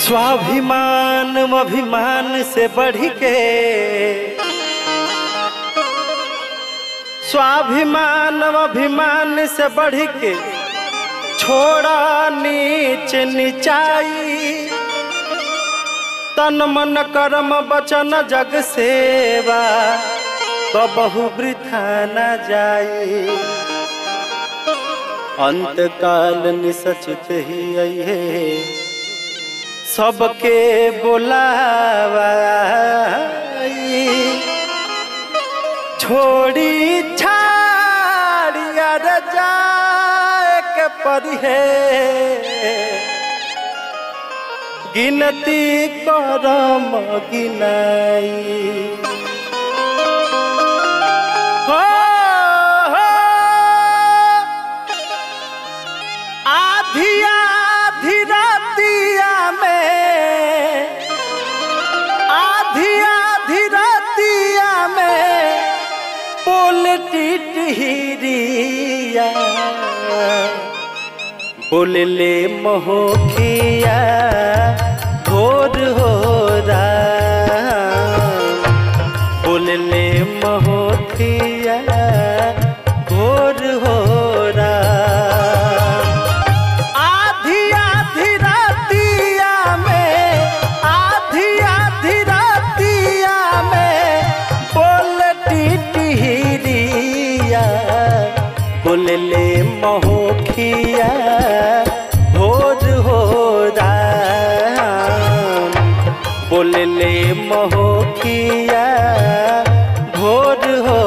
स्वाभिमान अभिमान से बढ़ के, स्वाभिमान अभिमान से बढ़ के छोड़ा नीच नीचाई। तन मन कर्म वचन जग सेवा कबहु वृथा न जाई। अंत काल निसचित ही अइहे सबके बुलावाई। छोड़ी छाड़िया रे जाए के परिहे गिनती करम गिनाई। बोले मोहखिया भोर हो बोले मोहखिया भोर हो आधी आधी रातिया में, आधी आधी रातिया में बोल टिटहिरिया। बोले मोहखिया भोर हो बोले मोहखिया भोर हो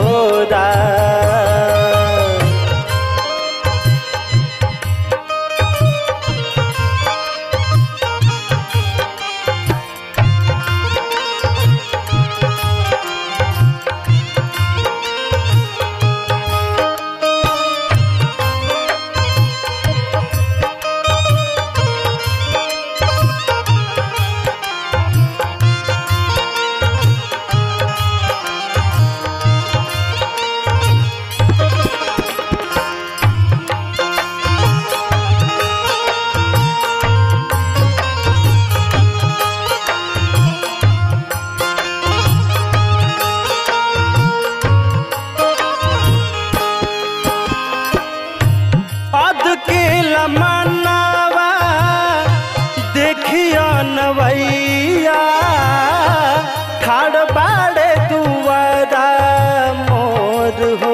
मनवा देखियो नवैया ठाड़ बाड़े दुआरा मोर हो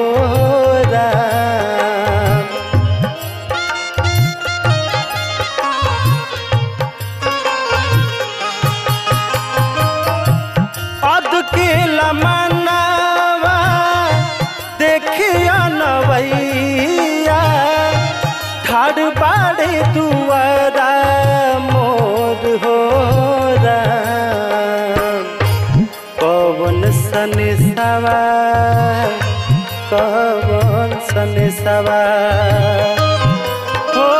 अद के मनवा देखियो नवैया ठाड़ बाड़े दुआरा मोर हो कवन सने सवा, कवन सने सवा हो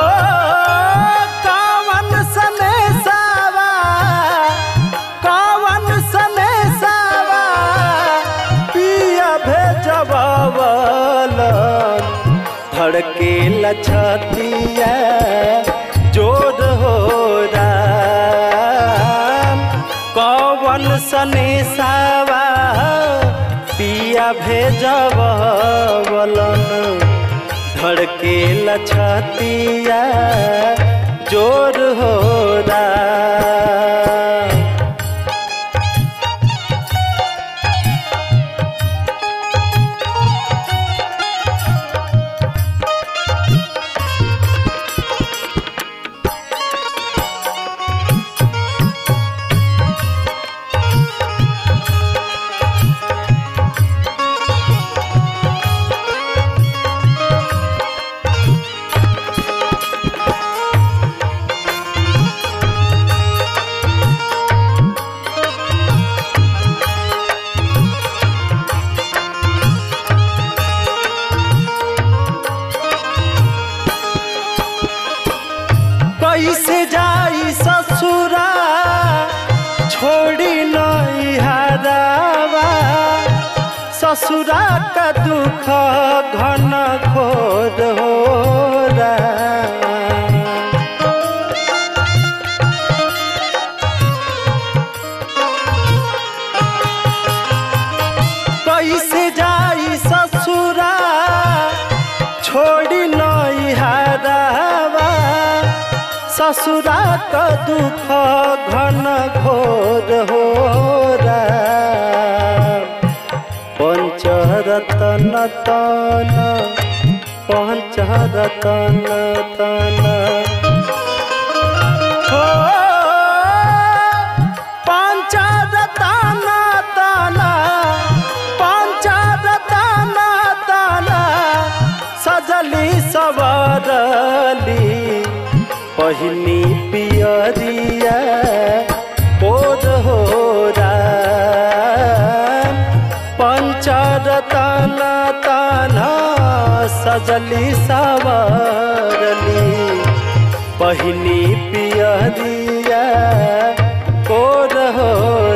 कवन सने सवा, कवन सने सवा पिया भेजबल धड़के लछतिया जोर हो कवन सने सावा पिया भेजबलन धड़के लछतिया जोर हो कैसे जाई ससुरा छोड़ी नैहरावा ससुरा का दुख घन घोर हो ससुरा का दुख घन घोर हो पंचरतन तन पंचरतन तन हो पंचरतन तन पंचरतन तन सजली सवरली पहिली पियरिया कोर हो पंचरतन तन सजली सवरली पहिली पियरिया कोर हो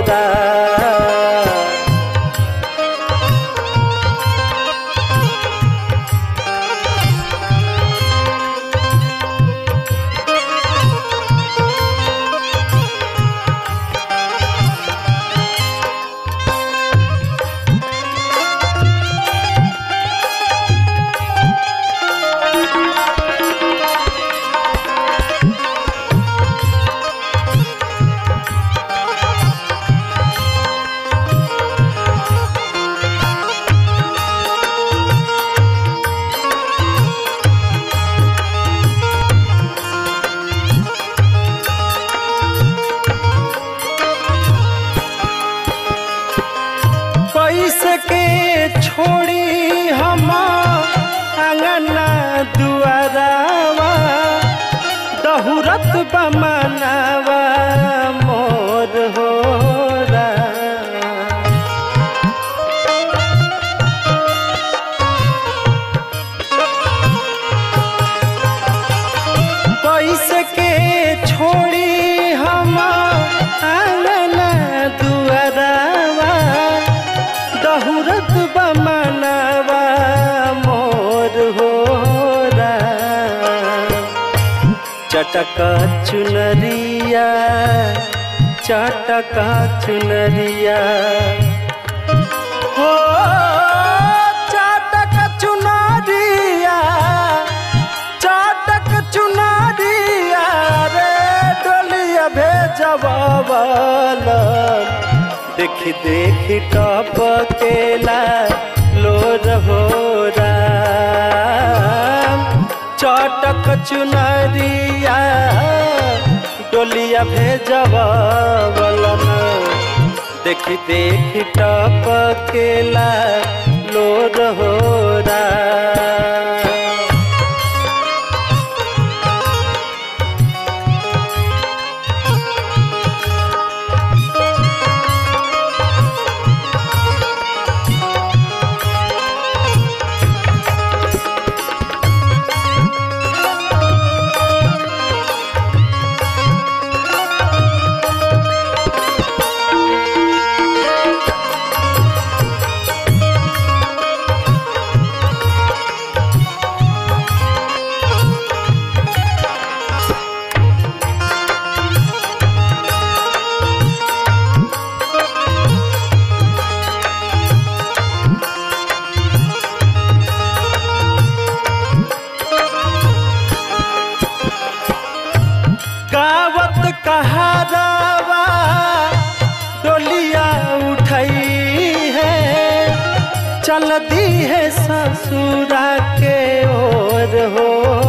के छोड़ी हम अंगना दुआरावा दहुरत बमनावा मोर हो कैसे के छोड़ी हम अंगना दुआरावा दहुरत बमनावा मोर हो चटका चुनरिया चटका चुनरिया हो चटक चुनरिया चटक चुनरिया रे डोलिया भेजवावल देखी देखी टपकेला लोर हो चटक चुनरिया डोलिया भेजवावलन देखी देखी टपकेला लोर हो कहारावा डोलिया उठाई है चल दी है ससुरा के ओर हो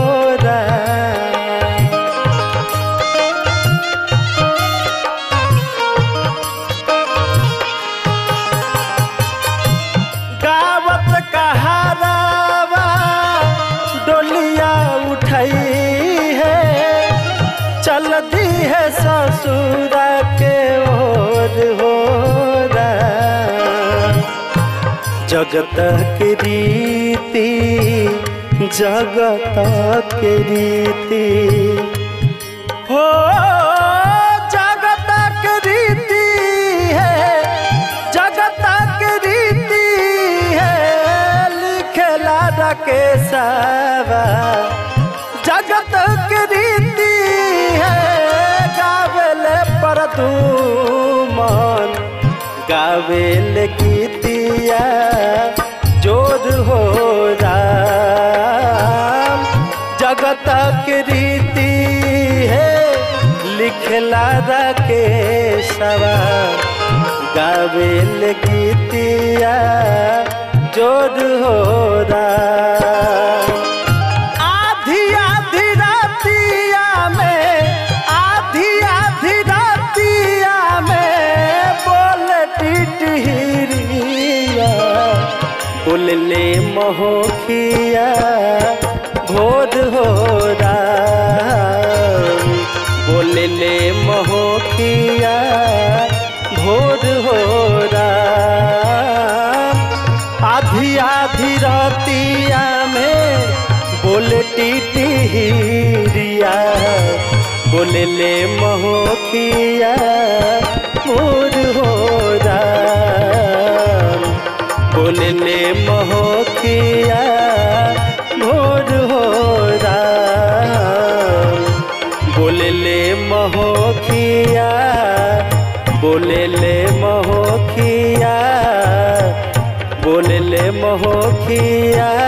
गावत कहारावा डोलिया उठाई है चल दी है ससुरा के ओर हो जगत के रीति जगत के रीति हो जगत के रीति है जगत के रीति है लिखेला राकेशवा जगत के रीति परदुमन गावेल गीतिया जोर हो राम जगत की रीति है। लिखला राकेशवा गावेल गीतिया जोड़ हो आधी आधी रातिया में आधी आधी रातिया में बोल टिटहिरिया बोलले महोखिया भोर हो बोलले महोखिया भोर हो आधी आधी रातिया में बोल टिटहिरिया बोलले महोखिया भोर हो बोलले महोखिया भोर हो बोलले महोखिया बोलले महोखिया बोलले महोखिया